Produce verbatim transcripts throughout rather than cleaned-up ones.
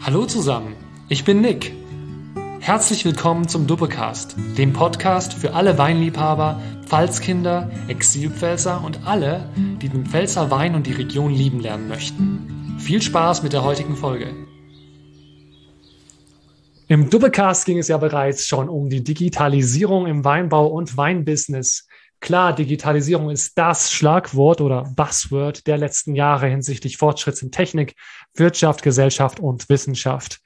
Hallo zusammen, ich bin Nick. Herzlich willkommen zum Duppecast, dem Podcast für alle Weinliebhaber, Pfalzkinder, Exilpfälzer und alle, die den Pfälzer Wein und die Region lieben lernen möchten. Viel Spaß mit der heutigen Folge. Im Duppecast ging es ja bereits schon um die Digitalisierung im Weinbau und Weinbusiness. Klar, Digitalisierung ist das Schlagwort oder Buzzword der letzten Jahre hinsichtlich Fortschritts in Technik, Wirtschaft, Gesellschaft und Wissenschaft.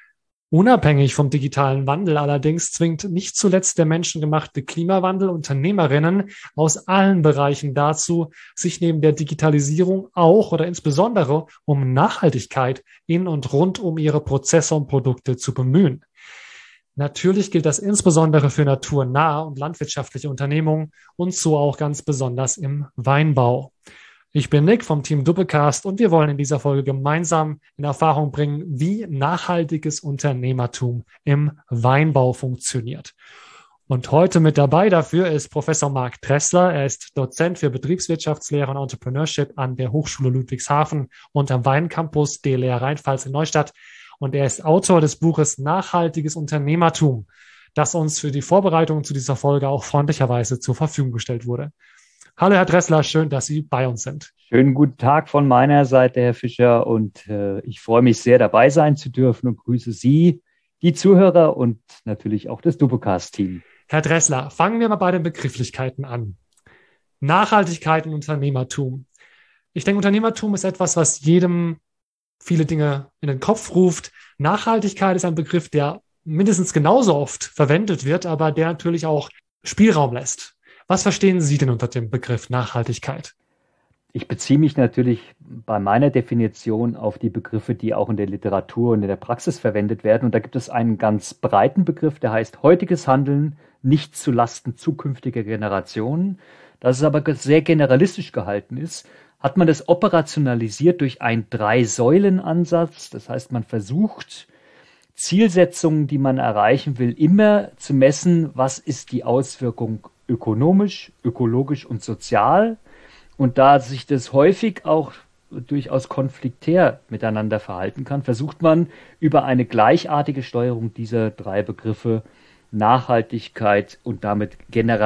Unabhängig vom digitalen Wandel allerdings zwingt nicht zuletzt der menschengemachte Klimawandel Unternehmerinnen aus allen Bereichen dazu, sich neben der Digitalisierung auch oder insbesondere um Nachhaltigkeit in und rund um ihre Prozesse und Produkte zu bemühen. Natürlich gilt das insbesondere für naturnahe und landwirtschaftliche Unternehmungen und so auch ganz besonders im Weinbau. Ich bin Nick vom Team Duppecast und wir wollen in dieser Folge gemeinsam in Erfahrung bringen, wie nachhaltiges Unternehmertum im Weinbau funktioniert. Und heute mit dabei dafür ist Professor Marc Dressler. Er ist Dozent für Betriebswirtschaftslehre und Entrepreneurship an der Hochschule Ludwigshafen und am Weincampus D L R Rheinpfalz in Neustadt. Und er ist Autor des Buches Nachhaltiges Unternehmertum, das uns für die Vorbereitung zu dieser Folge auch freundlicherweise zur Verfügung gestellt wurde. Hallo Herr Dressler, schön, dass Sie bei uns sind. Schönen guten Tag von meiner Seite, Herr Fischer, und äh, ich freue mich sehr, dabei sein zu dürfen und grüße Sie, die Zuhörer und natürlich auch das Duppecast-Team. Herr Dressler, fangen wir mal bei den Begrifflichkeiten an. Nachhaltigkeit und Unternehmertum. Ich denke, Unternehmertum ist etwas, was jedem viele Dinge in den Kopf ruft. Nachhaltigkeit ist ein Begriff, der mindestens genauso oft verwendet wird, aber der natürlich auch Spielraum lässt. Was verstehen Sie denn unter dem Begriff Nachhaltigkeit? Ich beziehe mich natürlich bei meiner Definition auf die Begriffe, die auch in der Literatur und in der Praxis verwendet werden. Und da gibt es einen ganz breiten Begriff, der heißt heutiges Handeln nicht zu Lasten zukünftiger Generationen. Das es aber sehr generalistisch gehalten ist, hat man das operationalisiert durch einen Drei-Säulen-Ansatz. Das heißt, man versucht, Zielsetzungen, die man erreichen will, immer zu messen, was ist die Auswirkung ökonomisch, ökologisch und sozial. Und da sich das häufig auch durchaus konfliktär miteinander verhalten kann, versucht man über eine gleichartige Steuerung dieser drei Begriffe Nachhaltigkeit und damit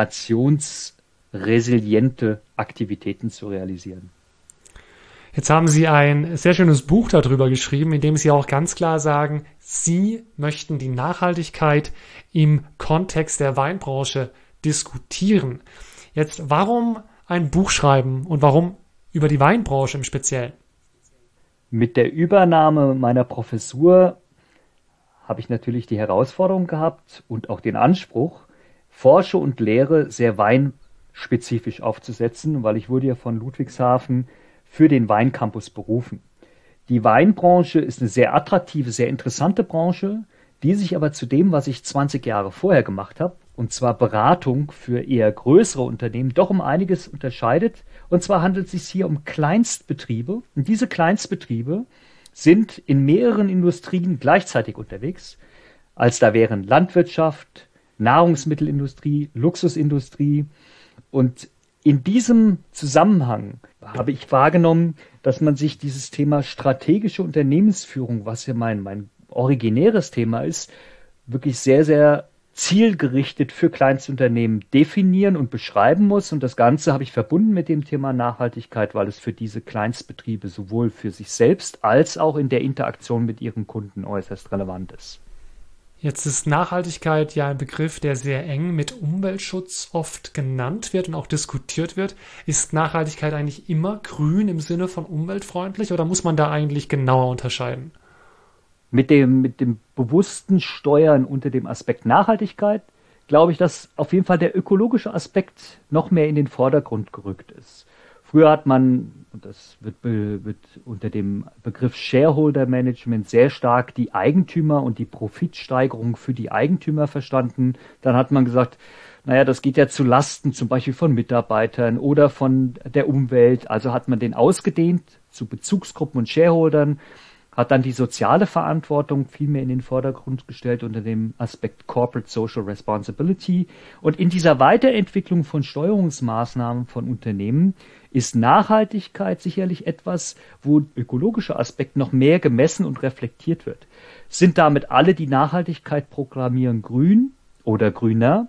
generationsresiliente Aktivitäten zu realisieren. Jetzt haben Sie ein sehr schönes Buch darüber geschrieben, in dem Sie auch ganz klar sagen, Sie möchten die Nachhaltigkeit im Kontext der Weinbranche diskutieren. Jetzt, warum ein Buch schreiben und warum über die Weinbranche im Speziellen? Mit der Übernahme meiner Professur habe ich natürlich die Herausforderung gehabt und auch den Anspruch, Forsche und Lehre sehr weinspezifisch aufzusetzen, weil ich wurde ja von Ludwigshafen für den Weincampus berufen. Die Weinbranche ist eine sehr attraktive, sehr interessante Branche, die sich aber zu dem, was ich zwanzig Jahre vorher gemacht habe, und zwar Beratung für eher größere Unternehmen, doch um einiges unterscheidet. Und zwar handelt es sich hier um Kleinstbetriebe. Und diese Kleinstbetriebe sind in mehreren Industrien gleichzeitig unterwegs. Als da wären Landwirtschaft, Nahrungsmittelindustrie, Luxusindustrie. Und in diesem Zusammenhang habe ich wahrgenommen, dass man sich dieses Thema strategische Unternehmensführung, was ja mein, mein originäres Thema ist, wirklich sehr, sehr zielgerichtet für Kleinstunternehmen definieren und beschreiben muss. Und das Ganze habe ich verbunden mit dem Thema Nachhaltigkeit, weil es für diese Kleinstbetriebe sowohl für sich selbst als auch in der Interaktion mit ihren Kunden äußerst relevant ist. Jetzt ist Nachhaltigkeit ja ein Begriff, der sehr eng mit Umweltschutz oft genannt wird und auch diskutiert wird. Ist Nachhaltigkeit eigentlich immer grün im Sinne von umweltfreundlich oder muss man da eigentlich genauer unterscheiden? Mit dem, mit dem bewussten Steuern unter dem Aspekt Nachhaltigkeit glaube ich, dass auf jeden Fall der ökologische Aspekt noch mehr in den Vordergrund gerückt ist. Früher hat man, und das wird, wird unter dem Begriff Shareholder Management sehr stark die Eigentümer und die Profitsteigerung für die Eigentümer verstanden. Dann hat man gesagt, naja, das geht ja zu Lasten zum Beispiel von Mitarbeitern oder von der Umwelt. Also hat man den ausgedehnt zu Bezugsgruppen und Shareholdern, hat dann die soziale Verantwortung viel mehr in den Vordergrund gestellt unter dem Aspekt Corporate Social Responsibility. Und in dieser Weiterentwicklung von Steuerungsmaßnahmen von Unternehmen ist Nachhaltigkeit sicherlich etwas, wo ökologischer Aspekt noch mehr gemessen und reflektiert wird. Sind damit alle, die Nachhaltigkeit proklamieren, grün oder grüner?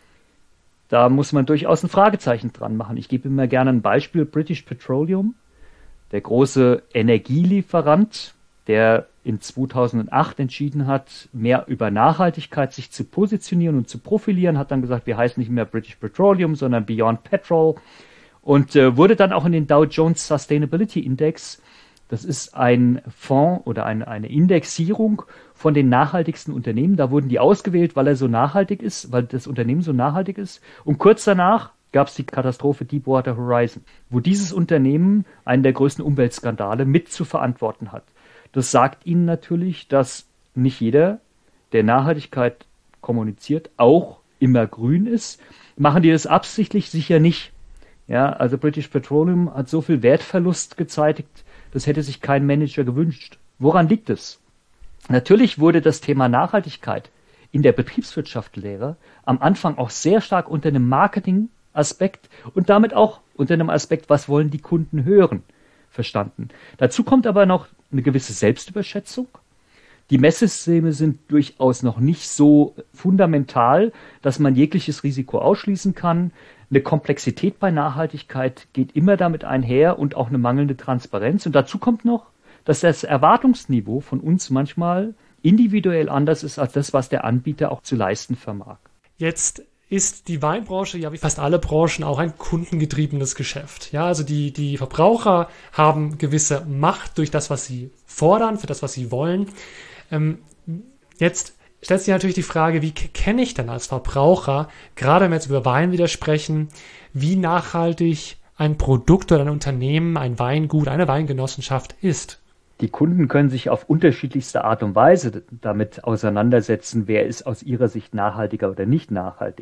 Da muss man durchaus ein Fragezeichen dran machen. Ich gebe immer gerne ein Beispiel. British Petroleum, der große Energielieferant, der in zweitausendacht entschieden hat, mehr über Nachhaltigkeit sich zu positionieren und zu profilieren, hat dann gesagt, wir heißen nicht mehr British Petroleum, sondern Beyond Petrol und äh, wurde dann auch in den Dow Jones Sustainability Index, das ist ein Fonds oder ein, eine Indexierung von den nachhaltigsten Unternehmen, da wurden die ausgewählt, weil er so nachhaltig ist, weil das Unternehmen so nachhaltig ist, und kurz danach gab es die Katastrophe Deepwater Horizon, wo dieses Unternehmen einen der größten Umweltskandale mit zu verantworten hat. Das sagt Ihnen natürlich, dass nicht jeder, der Nachhaltigkeit kommuniziert, auch immer grün ist. Machen die das absichtlich? Sicher nicht. Ja, also British Petroleum hat so viel Wertverlust gezeitigt, das hätte sich kein Manager gewünscht. Woran liegt es? Natürlich wurde das Thema Nachhaltigkeit in der Betriebswirtschaftslehre am Anfang auch sehr stark unter einem Marketing-Aspekt und damit auch unter einem Aspekt, was wollen die Kunden hören, verstanden. Dazu kommt aber noch eine gewisse Selbstüberschätzung. Die Messsysteme sind durchaus noch nicht so fundamental, dass man jegliches Risiko ausschließen kann. Eine Komplexität bei Nachhaltigkeit geht immer damit einher und auch eine mangelnde Transparenz. Und dazu kommt noch, dass das Erwartungsniveau von uns manchmal individuell anders ist als das, was der Anbieter auch zu leisten vermag. Jetzt ist die Weinbranche ja wie fast alle Branchen auch ein kundengetriebenes Geschäft. Ja, also die, die Verbraucher haben gewisse Macht durch das, was sie fordern, für das, was sie wollen. Ähm, jetzt stellt sich natürlich die Frage, wie kenne ich denn als Verbraucher, gerade wenn wir jetzt über Wein wieder sprechen, wie nachhaltig ein Produkt oder ein Unternehmen, ein Weingut, eine Weingenossenschaft ist? Die Kunden können sich auf unterschiedlichste Art und Weise damit auseinandersetzen, wer ist aus ihrer Sicht nachhaltiger oder nicht nachhaltig.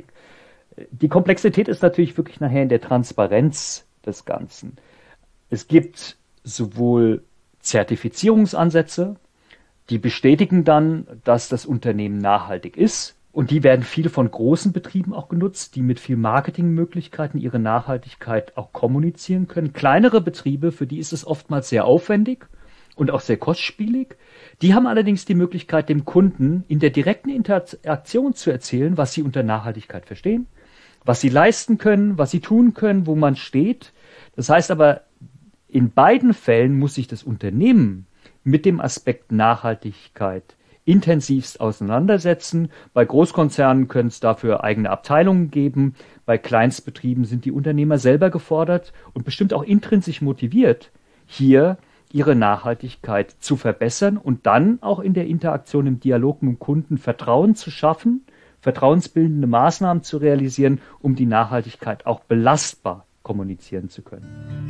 Die Komplexität ist natürlich wirklich nachher in der Transparenz des Ganzen. Es gibt sowohl Zertifizierungsansätze, die bestätigen dann, dass das Unternehmen nachhaltig ist. Und die werden viele von großen Betrieben auch genutzt, die mit viel Marketingmöglichkeiten ihre Nachhaltigkeit auch kommunizieren können. Kleinere Betriebe, für die ist es oftmals sehr aufwendig und auch sehr kostspielig. Die haben allerdings die Möglichkeit, dem Kunden in der direkten Interaktion zu erzählen, was sie unter Nachhaltigkeit verstehen, was sie leisten können, was sie tun können, wo man steht. Das heißt aber, in beiden Fällen muss sich das Unternehmen mit dem Aspekt Nachhaltigkeit intensivst auseinandersetzen. Bei Großkonzernen können es dafür eigene Abteilungen geben. Bei Kleinstbetrieben sind die Unternehmer selber gefordert und bestimmt auch intrinsisch motiviert, hier ihre Nachhaltigkeit zu verbessern und dann auch in der Interaktion im Dialog mit dem Kunden Vertrauen zu schaffen, vertrauensbildende Maßnahmen zu realisieren, um die Nachhaltigkeit auch belastbar kommunizieren zu können.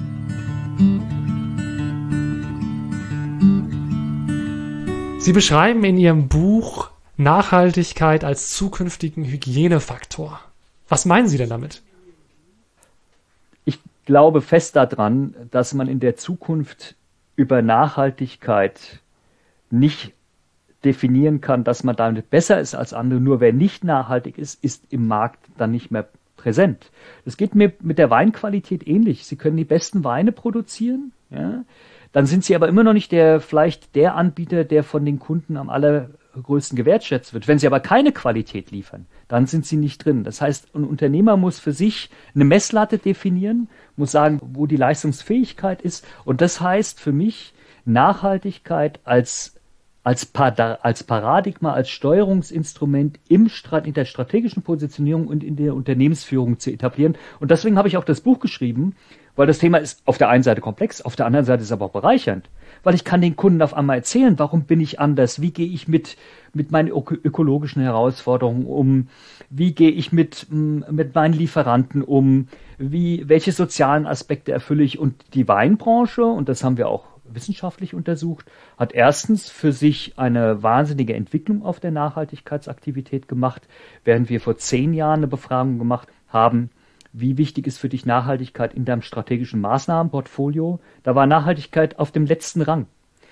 Sie beschreiben in Ihrem Buch Nachhaltigkeit als zukünftigen Hygienefaktor. Was meinen Sie denn damit? Ich glaube fest daran, dass man in der Zukunft über Nachhaltigkeit nicht definieren kann, dass man damit besser ist als andere. Nur wer nicht nachhaltig ist, ist im Markt dann nicht mehr präsent. Das geht mir mit der Weinqualität ähnlich. Sie können die besten Weine produzieren, ja, dann sind sie aber immer noch nicht der, vielleicht der Anbieter, der von den Kunden am allergrößten gewertschätzt wird. Wenn sie aber keine Qualität liefern, dann sind sie nicht drin. Das heißt, ein Unternehmer muss für sich eine Messlatte definieren, muss sagen, wo die Leistungsfähigkeit ist. Und das heißt für mich, Nachhaltigkeit als, als, als Paradigma, als Steuerungsinstrument im, in der strategischen Positionierung und in der Unternehmensführung zu etablieren. Und deswegen habe ich auch das Buch geschrieben, weil das Thema ist auf der einen Seite komplex, auf der anderen Seite ist es aber auch bereichernd. Weil ich kann den Kunden auf einmal erzählen, warum bin ich anders, wie gehe ich mit, mit meinen ök- ökologischen Herausforderungen um, wie gehe ich mit, mit meinen Lieferanten um, wie, welche sozialen Aspekte erfülle ich. Und die Weinbranche, und das haben wir auch wissenschaftlich untersucht, hat erstens für sich eine wahnsinnige Entwicklung auf der Nachhaltigkeitsaktivität gemacht, während wir vor zehn Jahren eine Befragung gemacht haben, wie wichtig ist für dich Nachhaltigkeit in deinem strategischen Maßnahmenportfolio? Da war Nachhaltigkeit auf dem letzten Rang.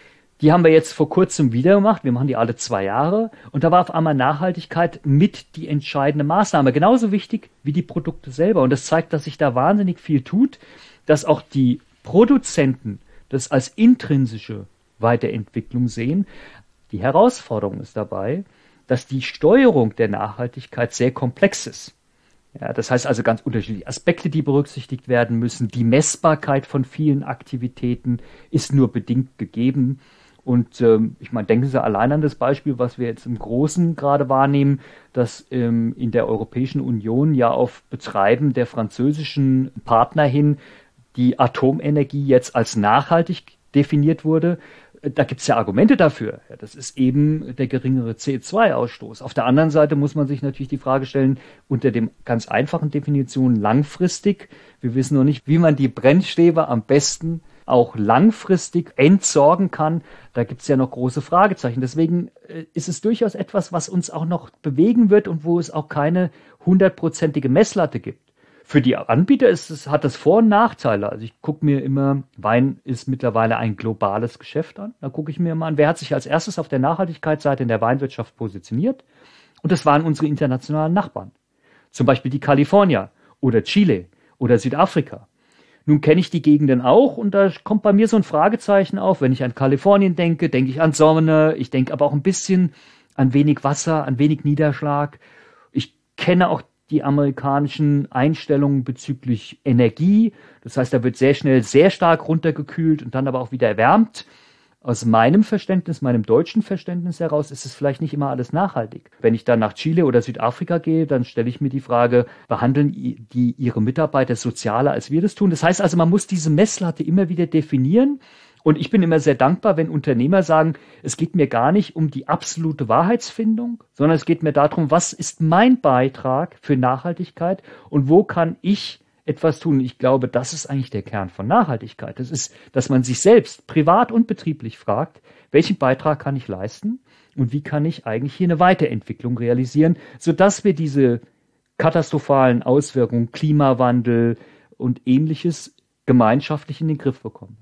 Die haben wir jetzt vor kurzem wieder gemacht. Wir machen die alle zwei Jahre. Und da war auf einmal Nachhaltigkeit mit die entscheidende Maßnahme. Genauso wichtig wie die Produkte selber. Und das zeigt, dass sich da wahnsinnig viel tut, dass auch die Produzenten das als intrinsische Weiterentwicklung sehen. Die Herausforderung ist dabei, dass die Steuerung der Nachhaltigkeit sehr komplex ist. Ja, das heißt also ganz unterschiedliche Aspekte, die berücksichtigt werden müssen. Die Messbarkeit von vielen Aktivitäten ist nur bedingt gegeben. Und ähm, ich meine, denken Sie allein an das Beispiel, was wir jetzt im Großen gerade wahrnehmen, dass ähm, in der Europäischen Union ja auf Betreiben der französischen Partner hin die Atomenergie jetzt als nachhaltig definiert wurde. Da gibt es ja Argumente dafür. Ja, das ist eben der geringere C O zwei Ausstoß. Auf der anderen Seite muss man sich natürlich die Frage stellen, unter dem ganz einfachen Definition langfristig. Wir wissen noch nicht, wie man die Brennstäbe am besten auch langfristig entsorgen kann. Da gibt es ja noch große Fragezeichen. Deswegen äh, ist es durchaus etwas, was uns auch noch bewegen wird und wo es auch keine hundertprozentige Messlatte gibt. Für die Anbieter ist es, hat das Vor- und Nachteile. Also ich gucke mir immer, Wein ist mittlerweile ein globales Geschäft an. Da gucke ich mir mal an, wer hat sich als erstes auf der Nachhaltigkeitsseite in der Weinwirtschaft positioniert. Und das waren unsere internationalen Nachbarn. Zum Beispiel die Kalifornier oder Chile oder Südafrika. Nun kenne ich die Gegenden auch und da kommt bei mir so ein Fragezeichen auf. Wenn ich an Kalifornien denke, denke ich an Sonne. Ich denke aber auch ein bisschen an wenig Wasser, an wenig Niederschlag. Ich kenne auch die amerikanischen Einstellungen bezüglich Energie. Das heißt, da wird sehr schnell sehr stark runtergekühlt und dann aber auch wieder erwärmt. Aus meinem Verständnis, meinem deutschen Verständnis heraus, ist es vielleicht nicht immer alles nachhaltig. Wenn ich dann nach Chile oder Südafrika gehe, dann stelle ich mir die Frage, behandeln die ihre Mitarbeiter sozialer, als wir das tun? Das heißt also, man muss diese Messlatte immer wieder definieren. Und ich bin immer sehr dankbar, wenn Unternehmer sagen, es geht mir gar nicht um die absolute Wahrheitsfindung, sondern es geht mir darum, was ist mein Beitrag für Nachhaltigkeit und wo kann ich etwas tun. Ich glaube, das ist eigentlich der Kern von Nachhaltigkeit. Das ist, dass man sich selbst privat und betrieblich fragt, welchen Beitrag kann ich leisten und wie kann ich eigentlich hier eine Weiterentwicklung realisieren, sodass wir diese katastrophalen Auswirkungen, Klimawandel und Ähnliches gemeinschaftlich in den Griff bekommen.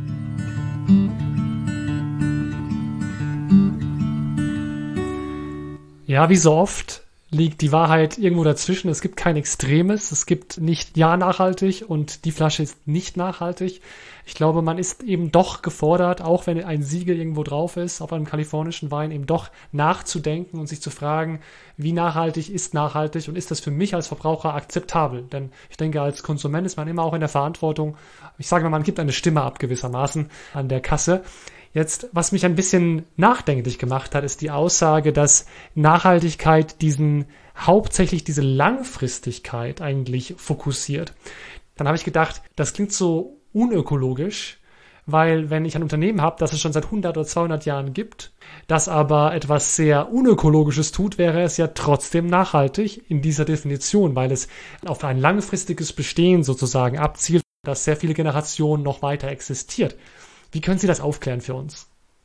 Ja, wie so oft liegt die Wahrheit irgendwo dazwischen. Es gibt kein Extremes. Es gibt nicht ja nachhaltig und die Flasche ist nicht nachhaltig. Ich glaube, man ist eben doch gefordert, auch wenn ein Siegel irgendwo drauf ist, auf einem kalifornischen Wein, eben doch nachzudenken und sich zu fragen, wie nachhaltig ist nachhaltig und ist das für mich als Verbraucher akzeptabel? Denn ich denke, als Konsument ist man immer auch in der Verantwortung. Ich sage mal, man gibt eine Stimme ab gewissermaßen an der Kasse. Jetzt, was mich ein bisschen nachdenklich gemacht hat, ist die Aussage, dass Nachhaltigkeit diesen, hauptsächlich diese Langfristigkeit eigentlich fokussiert. Dann habe ich gedacht, das klingt so unökologisch, weil wenn ich ein Unternehmen habe, das es schon seit hundert oder zweihundert Jahren gibt, das aber etwas sehr Unökologisches tut, wäre es ja trotzdem nachhaltig in dieser Definition, weil es auf ein langfristiges Bestehen sozusagen abzielt, das sehr viele Generationen noch weiter existiert. Wie können Sie das aufklären für uns?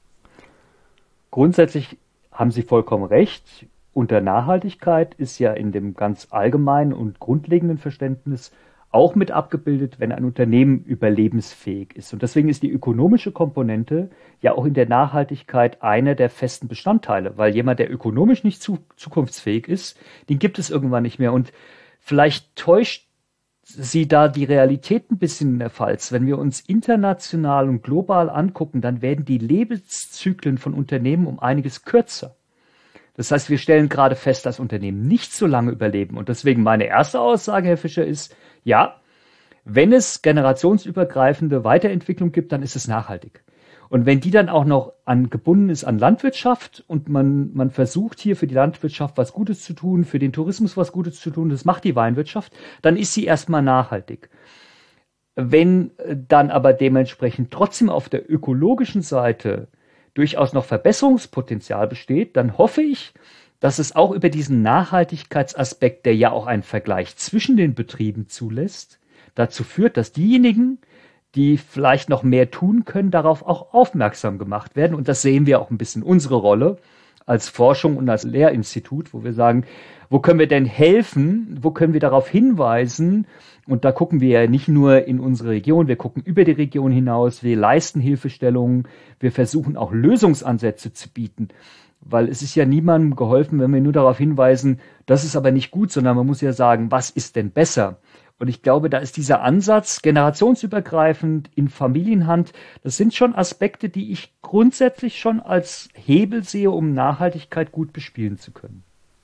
Grundsätzlich haben Sie vollkommen recht. Unter Nachhaltigkeit ist ja in dem ganz allgemeinen und grundlegenden Verständnis auch mit abgebildet, wenn ein Unternehmen überlebensfähig ist. Und deswegen ist die ökonomische Komponente ja auch in der Nachhaltigkeit einer der festen Bestandteile, weil jemand, der ökonomisch nicht zu, zukunftsfähig ist, den gibt es irgendwann nicht mehr. Und vielleicht täuscht Sie da die Realität ein bisschen in der Pfalz. Wenn wir uns international und global angucken, dann werden die Lebenszyklen von Unternehmen um einiges kürzer. Das heißt, wir stellen gerade fest, dass Unternehmen nicht so lange überleben. Und deswegen meine erste Aussage, Herr Fischer, ist, ja, wenn es generationsübergreifende Weiterentwicklung gibt, dann ist es nachhaltig. Und wenn die dann auch noch an, gebunden ist an Landwirtschaft und man, man versucht hier für die Landwirtschaft was Gutes zu tun, für den Tourismus was Gutes zu tun, das macht die Weinwirtschaft, dann ist sie erstmal nachhaltig. Wenn dann aber dementsprechend trotzdem auf der ökologischen Seite durchaus noch Verbesserungspotenzial besteht, dann hoffe ich, dass es auch über diesen Nachhaltigkeitsaspekt, der ja auch einen Vergleich zwischen den Betrieben zulässt, dazu führt, dass diejenigen, die vielleicht noch mehr tun können, darauf auch aufmerksam gemacht werden. Und das sehen wir auch ein bisschen unsere Rolle als Forschung und als Lehrinstitut, wo wir sagen, wo können wir denn helfen, wo können wir darauf hinweisen? Und da gucken wir ja nicht nur in unsere Region, wir gucken über die Region hinaus, wir leisten Hilfestellungen, wir versuchen auch Lösungsansätze zu bieten. Weil es ist ja niemandem geholfen, wenn wir nur darauf hinweisen, das ist aber nicht gut, sondern man muss ja sagen, was ist denn besser? Und ich glaube, da ist dieser Ansatz generationsübergreifend in Familienhand, das sind schon Aspekte, die ich grundsätzlich schon als Hebel sehe, um Nachhaltigkeit gut bespielen zu können.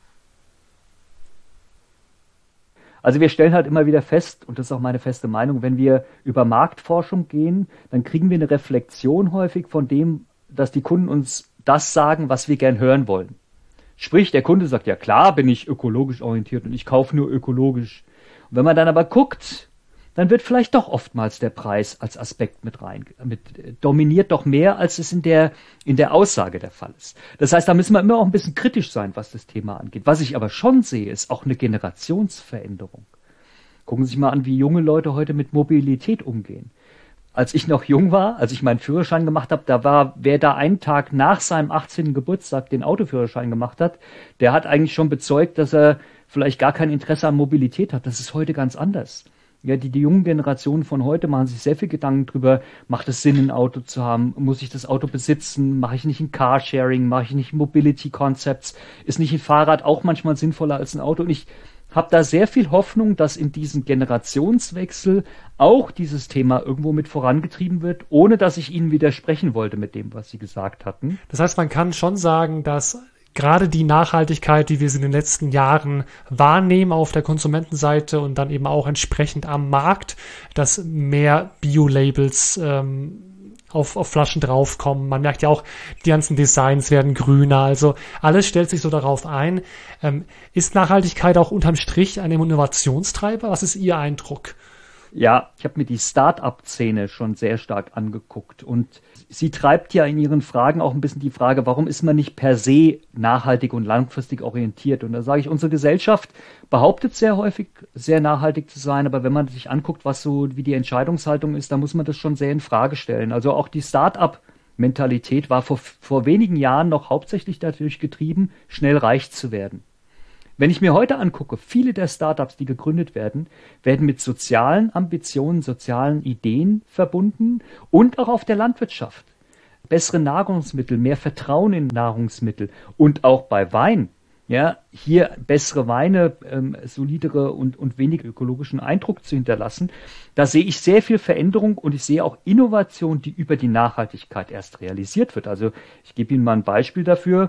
Also wir stellen halt immer wieder fest, und das ist auch meine feste Meinung, wenn wir über Marktforschung gehen, dann kriegen wir eine Reflexion häufig von dem, dass die Kunden uns das sagen, was wir gern hören wollen. Sprich, der Kunde sagt, ja klar, bin ich ökologisch orientiert und ich kaufe nur ökologisch. Und wenn man dann aber guckt, dann wird vielleicht doch oftmals der Preis als Aspekt mit rein, mit, dominiert doch mehr, als es in der, in der Aussage der Fall ist. Das heißt, da müssen wir immer auch ein bisschen kritisch sein, was das Thema angeht. Was ich aber schon sehe, ist auch eine Generationsveränderung. Gucken Sie sich mal an, wie junge Leute heute mit Mobilität umgehen. Als ich noch jung war, als ich meinen Führerschein gemacht habe, da war, wer da einen Tag nach seinem achtzehnten Geburtstag den Autoführerschein gemacht hat, der hat eigentlich schon bezeugt, dass er vielleicht gar kein Interesse an Mobilität hat. Das ist heute ganz anders. Ja, die, die jungen Generationen von heute machen sich sehr viel Gedanken drüber, macht es Sinn, ein Auto zu haben? Muss ich das Auto besitzen? Mache ich nicht ein Carsharing? Mache ich nicht Mobility Concepts? Ist nicht ein Fahrrad auch manchmal sinnvoller als ein Auto? Und ich habe da sehr viel Hoffnung, dass in diesem Generationswechsel auch dieses Thema irgendwo mit vorangetrieben wird, ohne dass ich Ihnen widersprechen wollte mit dem, was Sie gesagt hatten. Das heißt, man kann schon sagen, dass gerade die Nachhaltigkeit, die wir in den letzten Jahren wahrnehmen auf der Konsumentenseite und dann eben auch entsprechend am Markt, dass mehr Bio-Labels ähm, auf, auf Flaschen draufkommen. Man merkt ja auch, die ganzen Designs werden grüner. Also alles stellt sich so darauf ein. Ähm, ist Nachhaltigkeit auch unterm Strich ein Innovationstreiber? Was ist Ihr Eindruck? Ja, ich habe mir die Start-up-Szene schon sehr stark angeguckt und sie treibt ja in ihren Fragen auch ein bisschen die Frage, warum ist man nicht per se nachhaltig und langfristig orientiert? Und da sage ich, unsere Gesellschaft behauptet sehr häufig, sehr nachhaltig zu sein, aber wenn man sich anguckt, was so wie die Entscheidungshaltung ist, dann muss man das schon sehr in Frage stellen. Also auch die Start-up-Mentalität war vor, vor wenigen Jahren noch hauptsächlich dadurch getrieben, schnell reich zu werden. Wenn ich mir heute angucke, viele der Startups, die gegründet werden, werden mit sozialen Ambitionen, sozialen Ideen verbunden und auch auf der Landwirtschaft. Bessere Nahrungsmittel, mehr Vertrauen in Nahrungsmittel und auch bei Wein. Ja, hier bessere Weine, ähm, solidere und, und wenig ökologischen Eindruck zu hinterlassen. Da sehe ich sehr viel Veränderung und ich sehe auch Innovation, die über die Nachhaltigkeit erst realisiert wird. Also ich gebe Ihnen mal ein Beispiel dafür.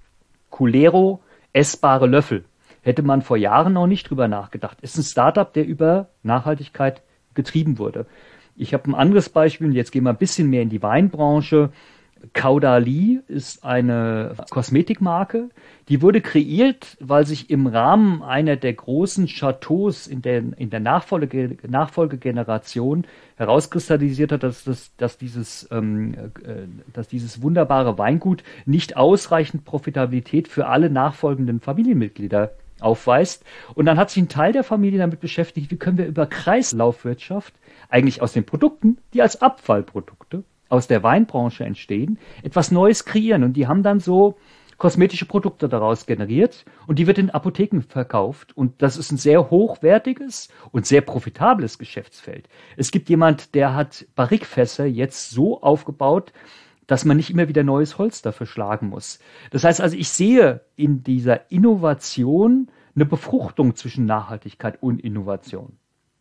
Culero, essbare Löffel. Hätte man vor Jahren noch nicht drüber nachgedacht. Ist ein Startup, der über Nachhaltigkeit getrieben wurde. Ich habe ein anderes Beispiel, und jetzt gehen wir ein bisschen mehr in die Weinbranche. Caudalie ist eine Kosmetikmarke, die wurde kreiert, weil sich im Rahmen einer der großen Chateaus in der, in der Nachfolge, Nachfolgegeneration herauskristallisiert hat, dass, das, dass, dieses, ähm, äh, dass dieses wunderbare Weingut nicht ausreichend Profitabilität für alle nachfolgenden Familienmitglieder aufweist. Und dann hat sich ein Teil der Familie damit beschäftigt, wie können wir über Kreislaufwirtschaft eigentlich aus den Produkten, die als Abfallprodukte aus der Weinbranche entstehen, etwas Neues kreieren. Und die haben dann so kosmetische Produkte daraus generiert und die wird in Apotheken verkauft. Und das ist ein sehr hochwertiges und sehr profitables Geschäftsfeld. Es gibt jemand, der hat Barrikfässer jetzt so aufgebaut, dass man nicht immer wieder neues Holz dafür schlagen muss. Das heißt also, ich sehe in dieser Innovation eine Befruchtung zwischen Nachhaltigkeit und Innovation.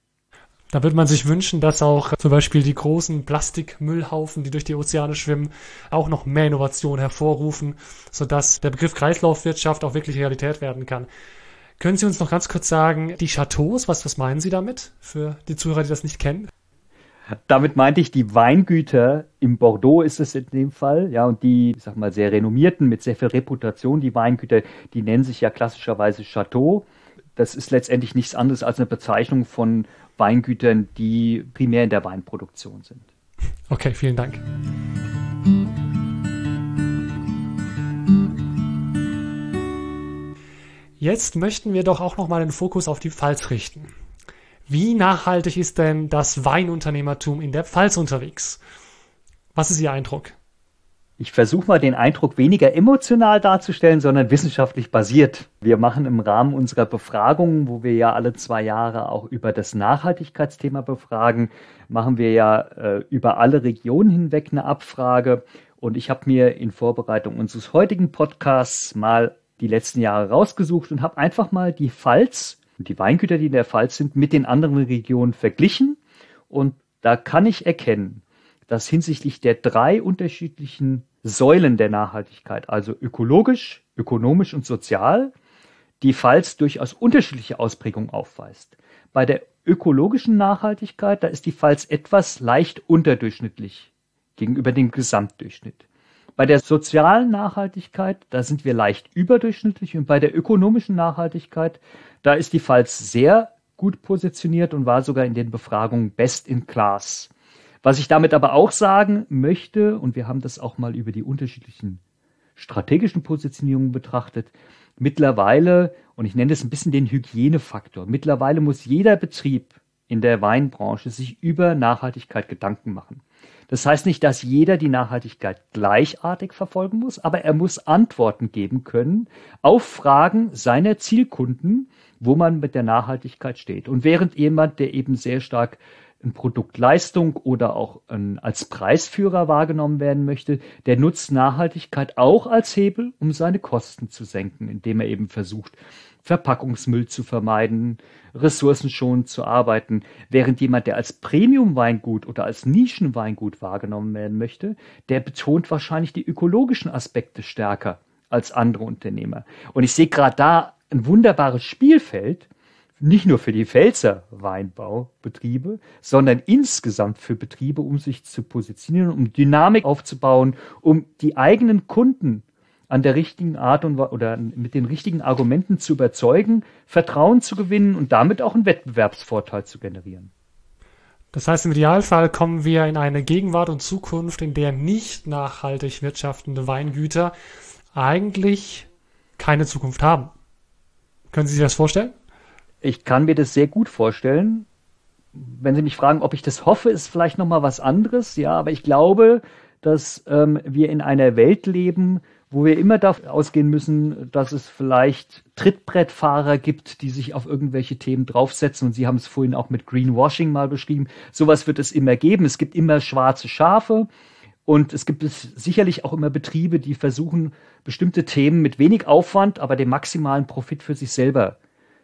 Da würde man sich wünschen, dass auch zum Beispiel die großen Plastikmüllhaufen, die durch die Ozeane schwimmen, auch noch mehr Innovation hervorrufen, sodass der Begriff Kreislaufwirtschaft auch wirklich Realität werden kann. Können Sie uns noch ganz kurz sagen, die Chateaus, was, was meinen Sie damit für die Zuhörer, die das nicht kennen? Damit meinte ich die Weingüter, im Bordeaux ist es in dem Fall, ja, und die, ich sag mal, sehr renommierten, mit sehr viel Reputation, die Weingüter, die nennen sich ja klassischerweise Chateau. Das ist letztendlich nichts anderes als eine Bezeichnung von Weingütern, die primär in der Weinproduktion sind. Okay, vielen Dank. Jetzt möchten wir doch auch nochmal den Fokus auf die Pfalz richten. Wie nachhaltig ist denn das Weinunternehmertum in der Pfalz unterwegs? Was ist Ihr Eindruck? Ich versuche mal den Eindruck weniger emotional darzustellen, sondern wissenschaftlich basiert. Wir machen im Rahmen unserer Befragungen, wo wir ja alle zwei Jahre auch über das Nachhaltigkeitsthema befragen, machen wir ja äh, über alle Regionen hinweg eine Abfrage. Und ich habe mir in Vorbereitung unseres heutigen Podcasts mal die letzten Jahre rausgesucht und habe einfach mal die Pfalz und die Weingüter, die in der Pfalz sind, mit den anderen Regionen verglichen. Und da kann ich erkennen, dass hinsichtlich der drei unterschiedlichen Säulen der Nachhaltigkeit, also ökologisch, ökonomisch und sozial, die Pfalz durchaus unterschiedliche Ausprägungen aufweist. Bei der ökologischen Nachhaltigkeit, da ist die Pfalz etwas leicht unterdurchschnittlich gegenüber dem Gesamtdurchschnitt. Bei der sozialen Nachhaltigkeit, da sind wir leicht überdurchschnittlich, und bei der ökonomischen Nachhaltigkeit, da ist die Pfalz sehr gut positioniert und war sogar in den Befragungen best in class. Was ich damit aber auch sagen möchte, und wir haben das auch mal über die unterschiedlichen strategischen Positionierungen betrachtet, mittlerweile, und ich nenne das ein bisschen den Hygienefaktor, mittlerweile muss jeder Betrieb in der Weinbranche sich über Nachhaltigkeit Gedanken machen. Das heißt nicht, dass jeder die Nachhaltigkeit gleichartig verfolgen muss, aber er muss Antworten geben können auf Fragen seiner Zielkunden, wo man mit der Nachhaltigkeit steht. Und während jemand, der eben sehr stark ein Produktleistung oder auch ein, als Preisführer wahrgenommen werden möchte, der nutzt Nachhaltigkeit auch als Hebel, um seine Kosten zu senken, indem er eben versucht, Verpackungsmüll zu vermeiden, ressourcenschonend zu arbeiten, während jemand, der als Premium-Weingut oder als Nischenweingut wahrgenommen werden möchte, der betont wahrscheinlich die ökologischen Aspekte stärker als andere Unternehmer. Und ich sehe gerade da ein wunderbares Spielfeld, nicht nur für die Pfälzer Weinbaubetriebe, sondern insgesamt für Betriebe, um sich zu positionieren, um Dynamik aufzubauen, um die eigenen Kunden an der richtigen Art und oder mit den richtigen Argumenten zu überzeugen, Vertrauen zu gewinnen und damit auch einen Wettbewerbsvorteil zu generieren. Das heißt, im Idealfall kommen wir in eine Gegenwart und Zukunft, in der nicht nachhaltig wirtschaftende Weingüter eigentlich keine Zukunft haben. Können Sie sich das vorstellen? Ich kann mir das sehr gut vorstellen. Wenn Sie mich fragen, ob ich das hoffe, ist vielleicht nochmal was anderes. Ja, aber ich glaube, dass ähm, wir in einer Welt leben, wo wir immer davon ausgehen müssen, dass es vielleicht Trittbrettfahrer gibt, die sich auf irgendwelche Themen draufsetzen. Und Sie haben es vorhin auch mit Greenwashing mal beschrieben. Sowas wird es immer geben. Es gibt immer schwarze Schafe. Und es gibt es sicherlich auch immer Betriebe, die versuchen, bestimmte Themen mit wenig Aufwand, aber den maximalen Profit für sich selber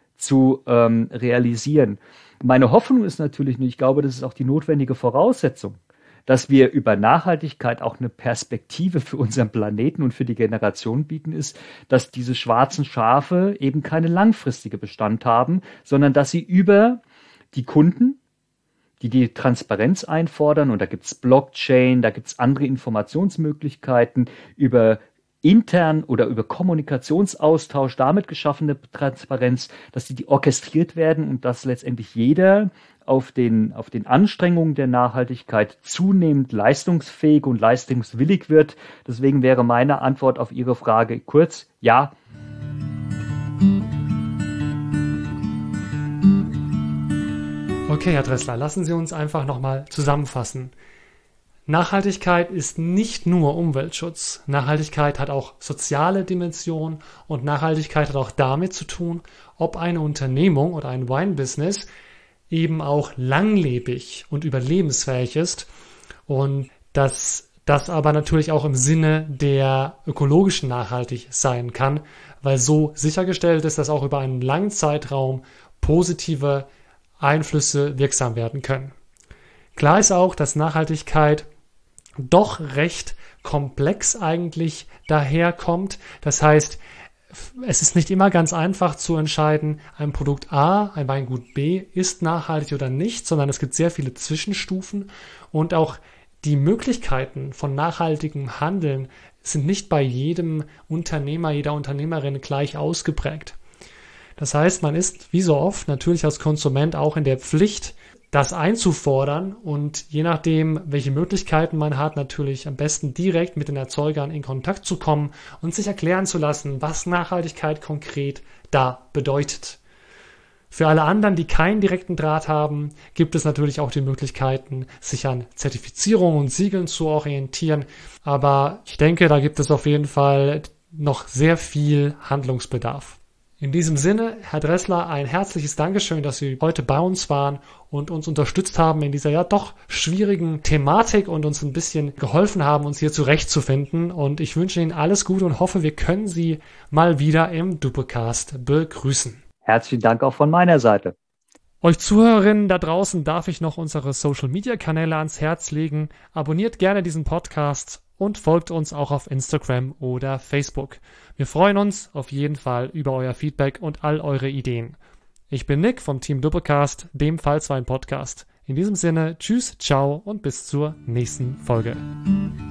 zu ähm, realisieren. Meine Hoffnung ist natürlich, und ich glaube, das ist auch die notwendige Voraussetzung, dass wir über Nachhaltigkeit auch eine Perspektive für unseren Planeten und für die Generation bieten, ist, dass diese schwarzen Schafe eben keine langfristige Bestand haben, sondern dass sie über die Kunden, die die Transparenz einfordern, und da gibt es Blockchain, da gibt es andere Informationsmöglichkeiten, über intern oder über Kommunikationsaustausch, damit geschaffene Transparenz, dass die, die orchestriert werden und dass letztendlich jeder auf den, auf den Anstrengungen der Nachhaltigkeit zunehmend leistungsfähig und leistungswillig wird. Deswegen wäre meine Antwort auf Ihre Frage kurz: Ja. Okay, Herr Dressler, lassen Sie uns einfach nochmal zusammenfassen. Nachhaltigkeit ist nicht nur Umweltschutz. Nachhaltigkeit hat auch soziale Dimension, und Nachhaltigkeit hat auch damit zu tun, ob eine Unternehmung oder ein Weinbusiness eben auch langlebig und überlebensfähig ist, und dass das aber natürlich auch im Sinne der ökologischen nachhaltig sein kann, weil so sichergestellt ist, dass auch über einen langen Zeitraum positive Einflüsse wirksam werden können. Klar ist auch, dass Nachhaltigkeit doch recht komplex eigentlich daherkommt. Das heißt, es ist nicht immer ganz einfach zu entscheiden, ein Produkt A, ein Weingut B ist nachhaltig oder nicht, sondern es gibt sehr viele Zwischenstufen, und auch die Möglichkeiten von nachhaltigem Handeln sind nicht bei jedem Unternehmer, jeder Unternehmerin gleich ausgeprägt. Das heißt, man ist wie so oft natürlich als Konsument auch in der Pflicht, das einzufordern, und je nachdem, welche Möglichkeiten man hat, natürlich am besten direkt mit den Erzeugern in Kontakt zu kommen und sich erklären zu lassen, was Nachhaltigkeit konkret da bedeutet. Für alle anderen, die keinen direkten Draht haben, gibt es natürlich auch die Möglichkeiten, sich an Zertifizierungen und Siegeln zu orientieren. Aber ich denke, da gibt es auf jeden Fall noch sehr viel Handlungsbedarf. In diesem Sinne, Herr Dressler, ein herzliches Dankeschön, dass Sie heute bei uns waren und uns unterstützt haben in dieser ja doch schwierigen Thematik und uns ein bisschen geholfen haben, uns hier zurechtzufinden. Und ich wünsche Ihnen alles Gute und hoffe, wir können Sie mal wieder im Duppecast begrüßen. Herzlichen Dank auch von meiner Seite. Euch Zuhörerinnen da draußen darf ich noch unsere Social-Media-Kanäle ans Herz legen. Abonniert gerne diesen Podcast und folgt uns auch auf Instagram oder Facebook. Wir freuen uns auf jeden Fall über euer Feedback und all eure Ideen. Ich bin Nick vom Team Duppecast, dem Fallswein Podcast. In diesem Sinne, tschüss, ciao und bis zur nächsten Folge.